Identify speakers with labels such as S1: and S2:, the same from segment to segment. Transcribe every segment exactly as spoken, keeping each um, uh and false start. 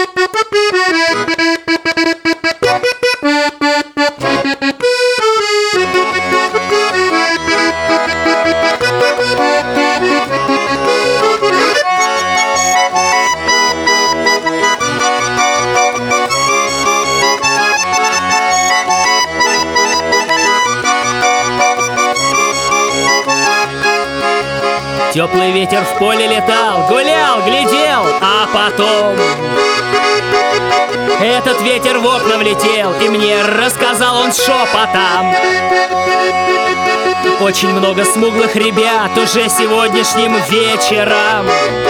S1: Теплый ветер в поле летал, гулял, глядел, а потом этот ветер в окна влетел, и мне рассказал он шепотом: очень много смуглых ребят уже сегодняшним вечером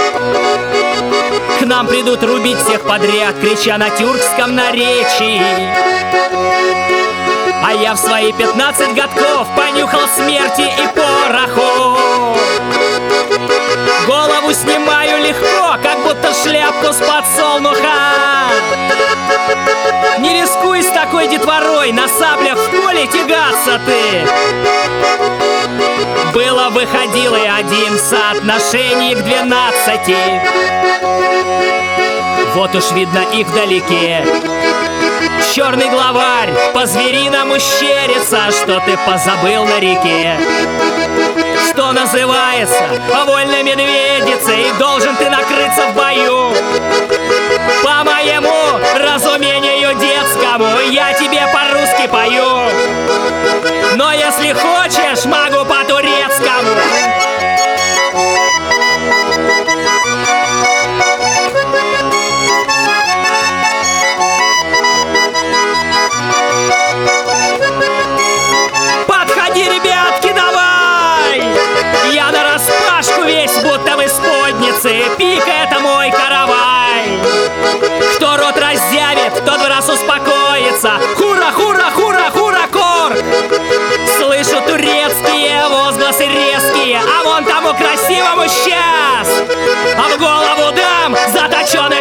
S1: к нам придут рубить всех подряд, крича на тюркском наречии. А я в свои пятнадцать годков понюхал смерти и пороху. Голову снимаю легко, как будто шляпку с подсолнуха. Не рискуй с такой детворой на саблях в поле тягаться ты. Было выходило и один в соотношении к двенадцати. Вот уж видно их вдалеке. Черный главарь по-звериному щерится, что ты позабыл на реке. Что называется вольной медведицей, и должен ты накрыться в бою. По моему разумению детскому я тебе по-русски пою. Но если хочешь, могу по-турецкому. Подходи, ребятки, давай! Я нараспашку весь, будто в исподнице. Пика — это мой каравай. Кто рот разъявит, тот в раз успокоится. Хура, хура, хура, хура, кор! Слышу турецкие возгласы резкие, а вон тому красивому сейчас а в голову дам заточенный